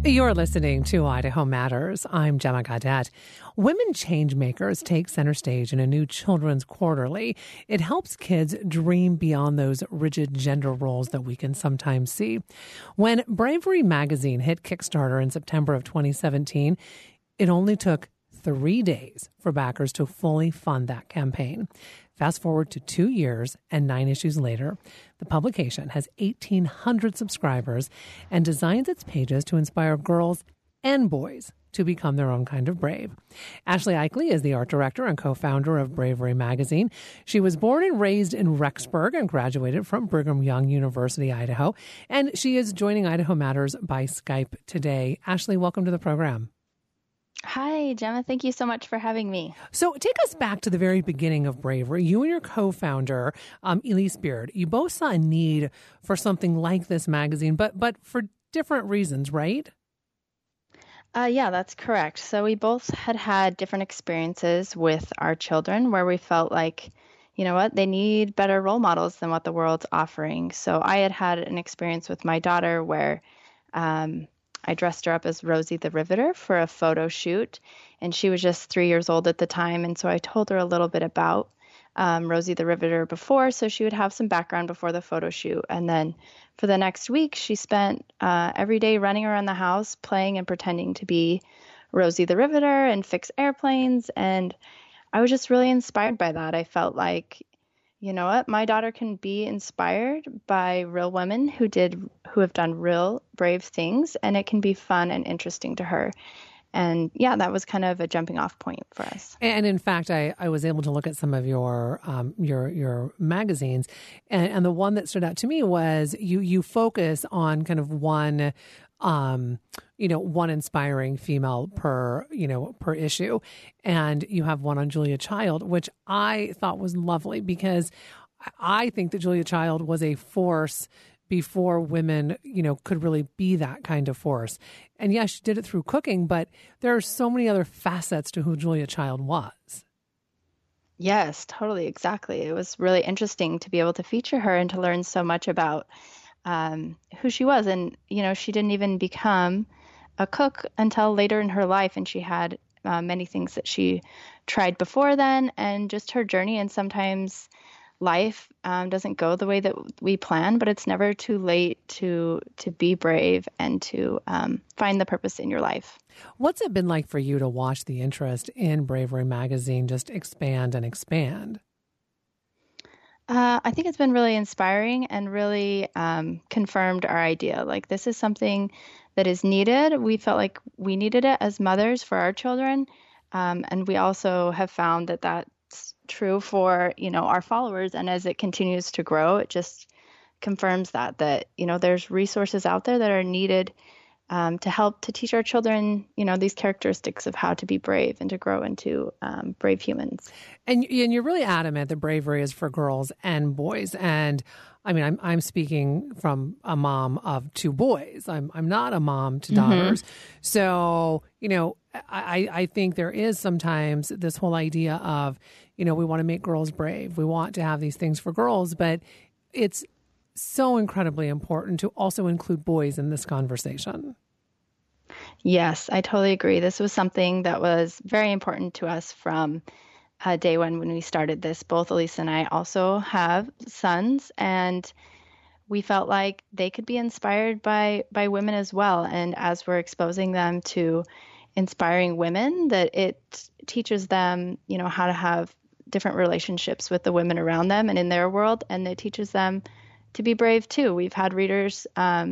You're listening to Idaho Matters. I'm Gemma Gaudette. Women Changemakers take center stage in a new children's quarterly. It helps kids dream beyond those rigid gender roles that we can sometimes see. When Bravery magazine hit Kickstarter in September of 2017, it only took 3 days for backers to fully fund that campaign. Fast forward to 2 years and 9 issues later, the publication has 1,800 subscribers and designs its pages to inspire girls and boys to become their own kind of brave. Ashley Eichley is the art director and co-founder of Bravery magazine. She was born and raised in Rexburg and graduated from Brigham Young University, Idaho. And she is joining Idaho Matters by Skype today. Ashley, welcome to the program. Hi, Gemma. Thank you so much for having me. So take us back to the very beginning of Bravery. You and your co-founder, Elise Beard, you both saw a need for something like this magazine, but for different reasons, right? Yeah, that's correct. So we both had different experiences with our children where we felt like, you know what, they need better role models than what the world's offering. So I had an experience with my daughter where I dressed her up as Rosie the Riveter for a photo shoot, and she was just 3 years old at the time. And so I told her a little bit about Rosie the Riveter before, so she would have some background before the photo shoot. And then for the next week, she spent every day running around the house, playing and pretending to be Rosie the Riveter and fix airplanes. And I was just really inspired by that. I felt like, you know what, my daughter can be inspired by real women who have done real brave things, and it can be fun and interesting to her. And yeah, that was kind of a jumping off point for us. And in fact, I was able to look at some of your magazines, and the one that stood out to me was you focus on kind of one inspiring female per issue. And you have one on Julia Child, which I thought was lovely because I think that Julia Child was a force before women, could really be that kind of force. And yes, she did it through cooking, but there are so many other facets to who Julia Child was. Yes, totally. Exactly. It was really interesting to be able to feature her and to learn so much about who she was. And, she didn't even become a cook until later in her life. And she had many things that she tried before then, and just her journey. And sometimes life doesn't go the way that we plan, but it's never too late to be brave and to find the purpose in your life. What's it been like for you to watch the interest in Bravery magazine just expand and expand? I think it's been really inspiring and really confirmed our idea. Like, this is something that is needed. We felt like we needed it as mothers for our children. And we also have found that that's true for, our followers. And as it continues to grow, it just confirms that there's resources out there that are needed to help to teach our children, these characteristics of how to be brave and to grow into brave humans. And you're really adamant that bravery is for girls and boys. And I mean, I'm speaking from a mom of 2 boys. I'm not a mom to daughters. Mm-hmm. So, I think there is sometimes this whole idea of, we want to make girls brave. We want to have these things for girls, but it's so incredibly important to also include boys in this conversation. Yes, I totally agree. This was something that was very important to us from day one when we started this. Both Elise and I also have sons, and we felt like they could be inspired by women as well. And as we're exposing them to inspiring women, that it teaches them, how to have different relationships with the women around them and in their world. And it teaches them to be brave too. We've had readers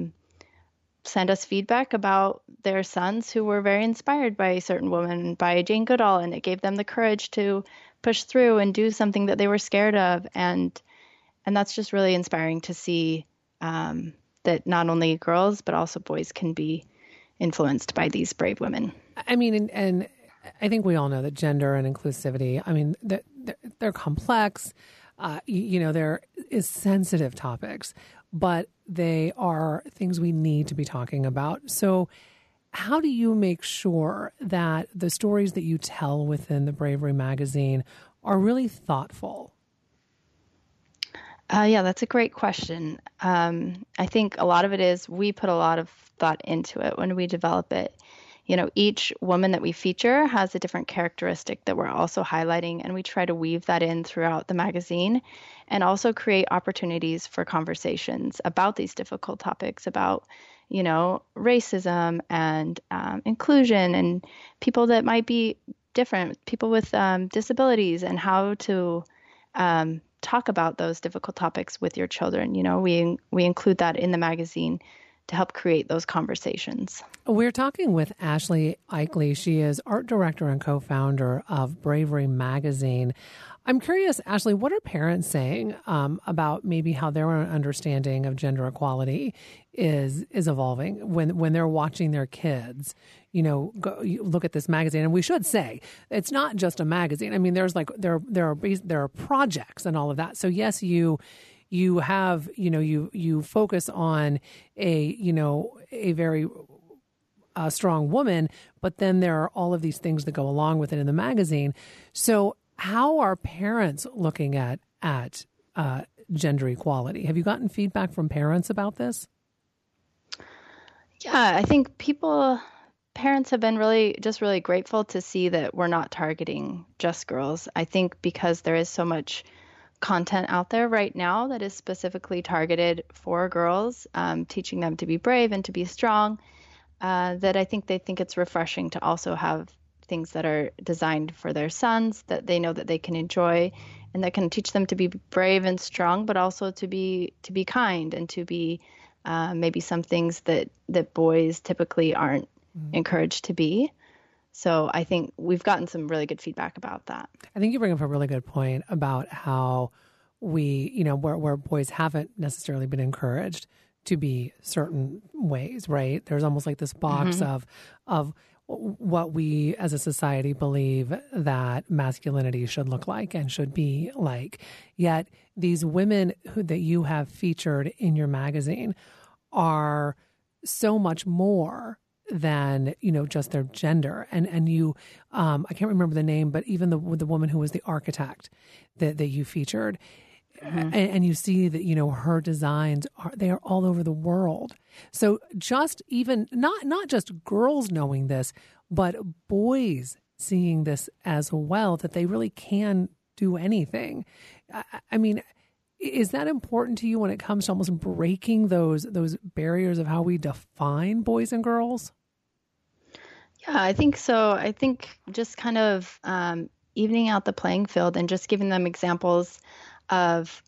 send us feedback about their sons who were very inspired by a certain woman, by Jane Goodall, and it gave them the courage to push through and do something that they were scared of. And that's just really inspiring to see that not only girls, but also boys can be influenced by these brave women. I mean, and I think we all know that gender and inclusivity, I mean, they're complex. There is sensitive topics, but they are things we need to be talking about. So how do you make sure that the stories that you tell within the Bravery magazine are really thoughtful? Yeah, that's a great question. I think a lot of it is we put a lot of thought into it when we develop it. Each woman that we feature has a different characteristic that we're also highlighting, and we try to weave that in throughout the magazine and also create opportunities for conversations about these difficult topics, about, racism and inclusion and people that might be different, people with disabilities, and how to talk about those difficult topics with your children. We include that in the magazine to help create those conversations. We're talking with Ashley Eichley. She is art director and co-founder of Bravery Magazine. I'm curious, Ashley, what are parents saying about maybe how their understanding of gender equality is evolving when they're watching their kids, look at this magazine? And we should say it's not just a magazine. I mean, there's there are projects and all of that. So yes, you have, you focus on a very strong woman, but then there are all of these things that go along with it in the magazine. So how are parents looking at gender equality? Have you gotten feedback from parents about this? Yeah, I think parents have been really grateful to see that we're not targeting just girls. I think because there is so much content out there right now that is specifically targeted for girls, teaching them to be brave and to be strong, that I think they think it's refreshing to also have things that are designed for their sons that they know that they can enjoy and that can teach them to be brave and strong, but also to be kind and to be maybe some things that boys typically aren't encouraged to be. So I think we've gotten some really good feedback about that. I think you bring up a really good point about how we, where boys haven't necessarily been encouraged to be certain ways, right? There's almost like this box of what we as a society believe that masculinity should look like and should be like. Yet these women that you have featured in your magazine are so much more than, just their gender. And you, I can't remember the name, but even the woman who was the architect that you featured, and you see that, her designs they are all over the world. So just even not just girls knowing this, but boys seeing this as well, that they really can do anything. I mean, is that important to you when it comes to almost breaking those barriers of how we define boys and girls? Yeah, I think so. I think just kind of evening out the playing field and just giving them examples of,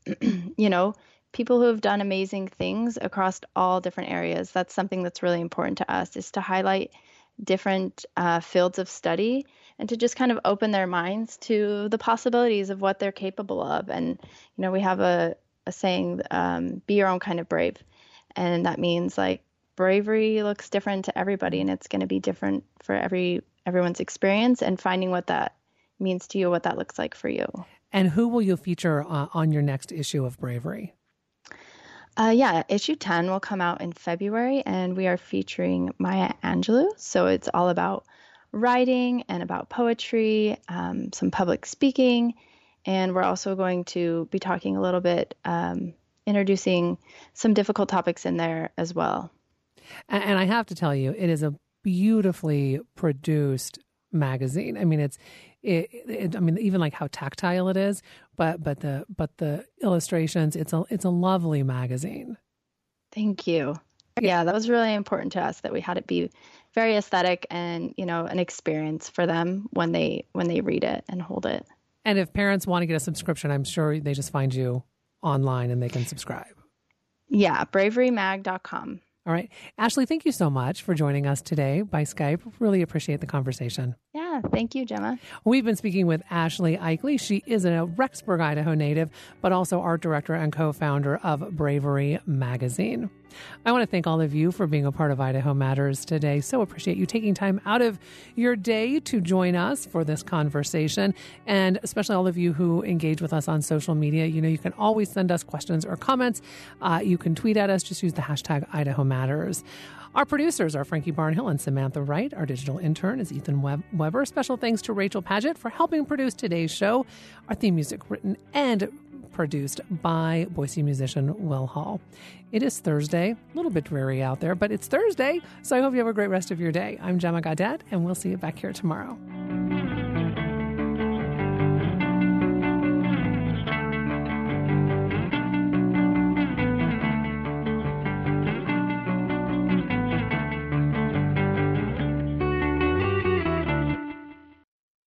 people who have done amazing things across all different areas. That's something that's really important to us, is to highlight different fields of study and to just kind of open their minds to the possibilities of what they're capable of. And, we have a saying, be your own kind of brave. And that means like bravery looks different to everybody, and it's going to be different for everyone's experience, and finding what that means to you, what that looks like for you. And who will you feature on your next issue of Bravery? Issue 10 will come out in February, and we are featuring Maya Angelou. So it's all about writing and about poetry, some public speaking, and we're also going to be talking a little bit, introducing some difficult topics in there as well. And I have to tell you, it is a beautifully produced magazine. I mean, even like how tactile it is, but the illustrations, it's a lovely magazine. Thank you. Yeah, that was really important to us, that we had it be very aesthetic and, an experience for them when they read it and hold it. And if parents want to get a subscription, I'm sure they just find you online and they can subscribe. Yeah, braverymag.com. All right. Ashley, thank you so much for joining us today by Skype. Really appreciate the conversation. Yeah, thank you, Gemma. We've been speaking with Ashley Eichley. She is a Rexburg, Idaho native, but also art director and co-founder of Bravery Magazine. I want to thank all of you for being a part of Idaho Matters today. So appreciate you taking time out of your day to join us for this conversation, and especially all of you who engage with us on social media. You can always send us questions or comments. You can tweet at us. Just use the hashtag Idaho Matters. Our producers are Frankie Barnhill and Samantha Wright. Our digital intern is Ethan Weber. Special thanks to Rachel Paget for helping produce today's show. Our theme music written and produced by Boise musician Will Hall. It is Thursday, a little bit dreary out there, but it's Thursday, so I hope you have a great rest of your day. I'm Gemma Gaudette, and we'll see you back here tomorrow.